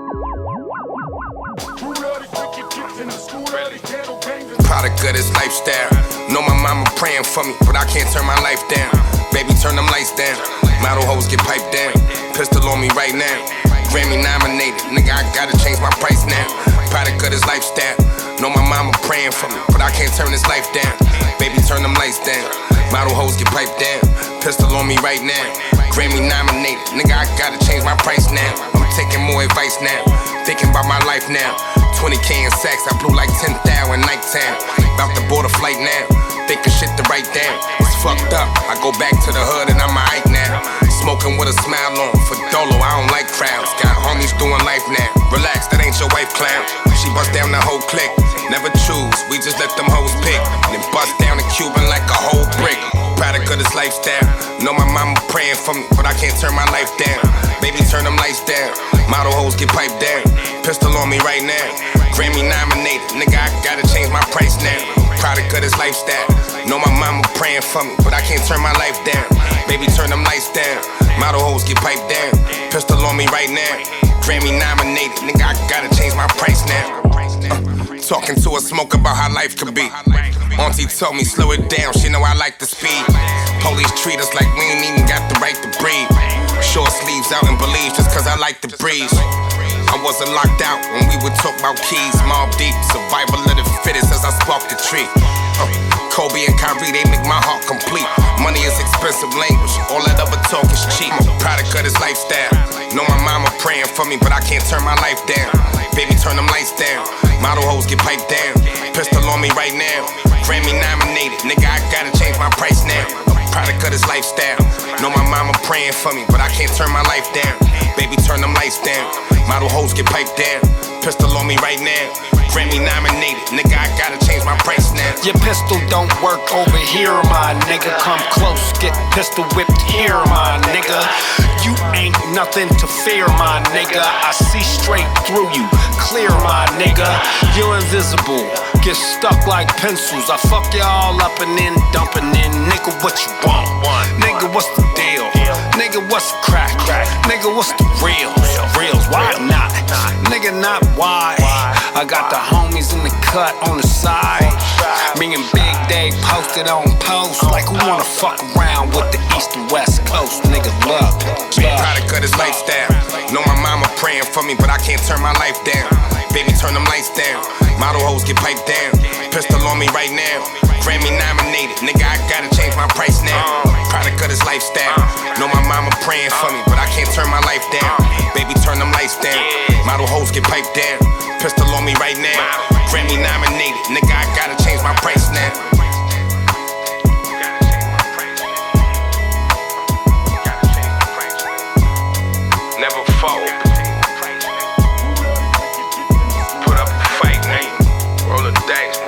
Product of this lifestyle. Know my mama praying for me, but I can't turn my life down. Baby, turn them lights down. Model hoes get piped down. Pistol on me right now. Grammy nominated, nigga, I gotta change my price now. Product of this lifestyle. Know my mama praying for me, but I can't turn this life down. Baby, turn them lights down. Model hoes get piped down. Pistol on me right now. Grammy nominated, nigga, I gotta change my price now. I'm taking more advice now. Thinking about my life now. 20K in sacks, I blew like 10,000 in nighttime. About to board a flight now. Thinking shit to write down. It's fucked up. I go back to the hood and I'm a Ike now. Smoking with a smile on. For Dolo, I don't like crowds. Got homies doing life now. Relax, that ain't your wife, clown. She bust down the whole clique. Never choose, we just let them hoes pick. Then bust down the Cuban like a whole brick. Product of this lifestyle. Know my mama praying for me, but I can't turn my life down. Baby, turn them lights down. Model hoes get piped down. Pistol on me right now. Grammy nominated, nigga, I gotta change my price now. Product of this lifestyle. Know my mama praying for me, but I can't turn my life down. Baby, turn them lights down. Model hoes get piped down. Pistol on me right now. Grammy nominated, nigga, I gotta change my price now. Talking to a smoke about how life could be. Auntie told me slow it down, she know I like the speed. Police treat us like we ain't even got the right to breathe. Short sleeves out in Belize just cause I like the breeze. I wasn't locked out when we would talk about keys. Mob deep, survival of the fittest as I spark the tree. Kobe and Kyrie, they make my heart complete. Money is expensive language, all that other talk is cheap. I'm a product of this lifestyle. Know my mama praying for me, but I can't turn my life down. Baby, turn them lights down. Model hoes get piped down. Pistol on me right now. Grammy nominated, nigga, I gotta change my price now. Product of this lifestyle. Know my mama praying for me, but I can't turn my life down. Baby, turn them lights down. Model hoes get piped down. Pistol on me right now. Grammy nominated, nigga, I gotta change my price now. Your pistol don't work over here, my nigga. Come close, get pistol whipped here, my nigga. You ain't nothing to fear, my nigga. I see straight through you, clear, my nigga. You're invisible, get stuck like pencils. I fuck you all up and then dumping in. Nigga, what you want? Nigga, what's the deal? Nigga, what's the crack? Nigga, what's the reals? Why not? Nigga, not why. I got the homies in the cut on the side. Me and Big Dave posted on post. Like who wanna fuck around with the East and West Coast? Nigga, love. Product of this lifestyle. Know my mama praying for me, but I can't turn my life down. Baby, turn them lights down. Model hoes get piped down. Pistol on me right now. Grammy nominated, nigga, I gotta change my price now. Product of this lifestyle. Know my mama praying for me, but I can't turn my life down. Baby, turn them lights down. Model hoes get piped down. Pistol on me right now. Grammy nominated, nigga, I gotta change my price now. Never fold. Put up a fight, man. Roll the dice.